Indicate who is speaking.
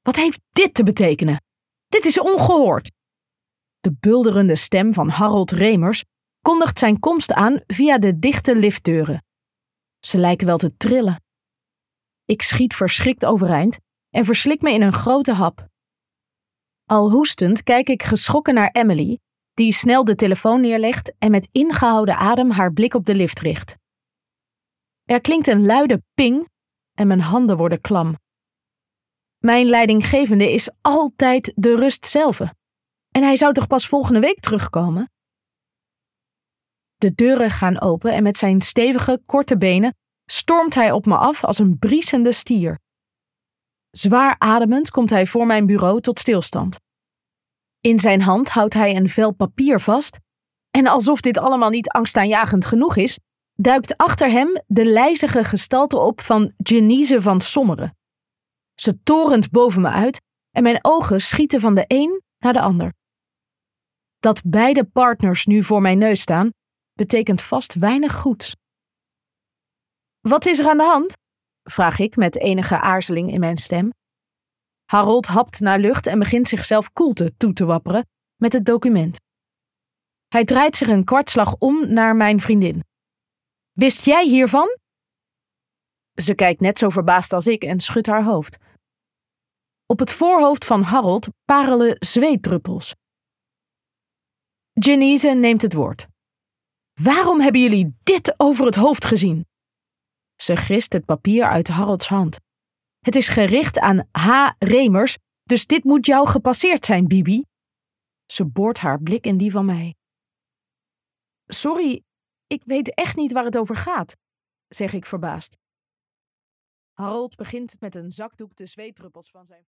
Speaker 1: Wat heeft dit te betekenen? Dit is ongehoord. De bulderende stem van Harold Remers kondigt zijn komst aan via de dichte liftdeuren. Ze lijken wel te trillen. Ik schiet verschrikt overeind en verslik me in een grote hap. Al hoestend kijk ik geschrokken naar Emily, die snel de telefoon neerlegt en met ingehouden adem haar blik op de lift richt. Er klinkt een luide ping en mijn handen worden klam. Mijn leidinggevende is altijd de rust zelf. En hij zou toch pas volgende week terugkomen? De deuren gaan open en met zijn stevige, korte benen stormt hij op me af als een briesende stier. Zwaar ademend komt hij voor mijn bureau tot stilstand. In zijn hand houdt hij een vel papier vast en alsof dit allemaal niet angstaanjagend genoeg is, duikt achter hem de lijzige gestalte op van Genise van Sommeren. Ze torent boven me uit en mijn ogen schieten van de een naar de ander. Dat beide partners nu voor mijn neus staan, betekent vast weinig goeds. Wat is er aan de hand? Vraag ik met enige aarzeling in mijn stem. Harold hapt naar lucht en begint zichzelf koelte toe te wapperen met het document. Hij draait zich een kwartslag om naar mijn vriendin. Wist jij hiervan? Ze kijkt net zo verbaasd als ik en schudt haar hoofd. Op het voorhoofd van Harold parelen zweetdruppels. Genise neemt het woord. Waarom hebben jullie dit over het hoofd gezien? Ze grist het papier uit Harolds hand. Het is gericht aan H. Remers, dus dit moet jou gepasseerd zijn, Bibi. Ze boort haar blik in die van mij. Sorry, ik weet echt niet waar het over gaat, zeg ik verbaasd. Harold begint met een zakdoek de zweetdruppels van zijn